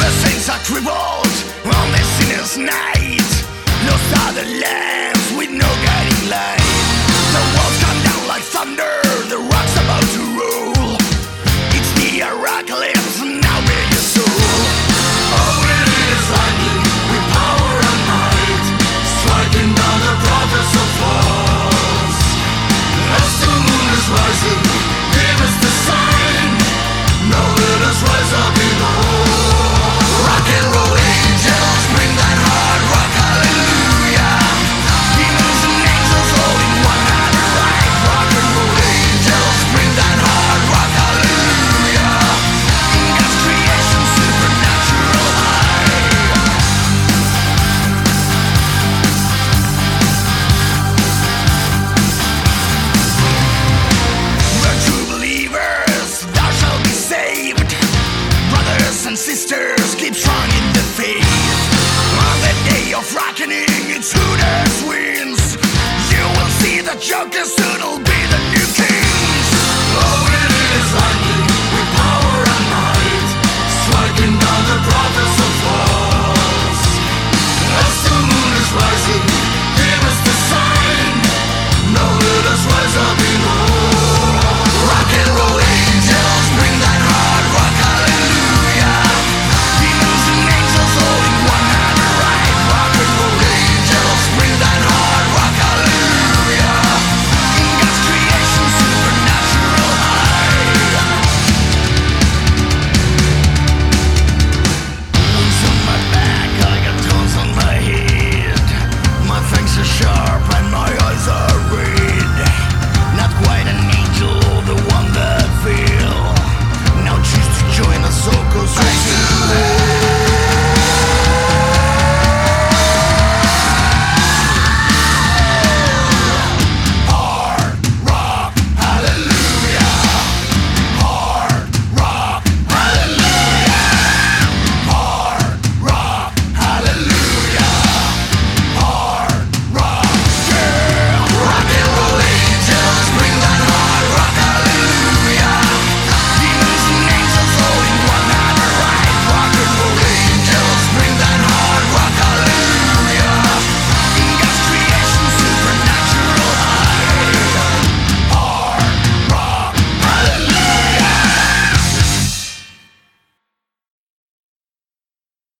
The saints are crippled on the sinner's night. Lost are the lands with no guiding light. The walls come down like thunder, the rock's about to roll. It's the apocalypse, now bear your soul. Oh, it is lightning with power and might, striking down the prophets of false. As the moon is rising, give us the sign. Now let us rise up in all. Rock and roll angels, bring that hard rock, hallelujah. Demons and angels all in one night right. Rock and roll angels, bring that hard rock, hallelujah. In God's creation, supernatural high. The true believers, thou shalt be saved. Brothers and sisters,